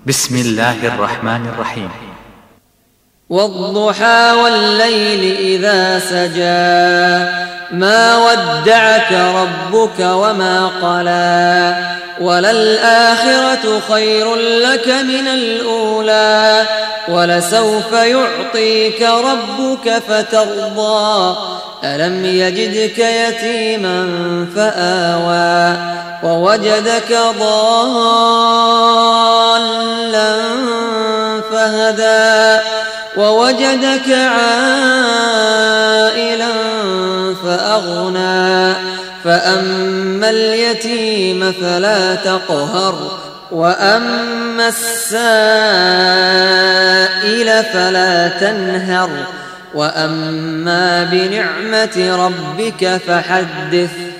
بسم الله الرحمن الرحيم. والضحى والليل إذا سجى ما ودعك ربك وما قلى وللآخرة خير لك من الأولى ولسوف يعطيك ربك فترضى ألم يجدك يتيما فآوى ووجدك ضالا فهدى ووجدك عائلا فأغنى فأما اليتيم فلا تقهر وأما السائل فلا تنهر وأما بنعمة ربك فحدث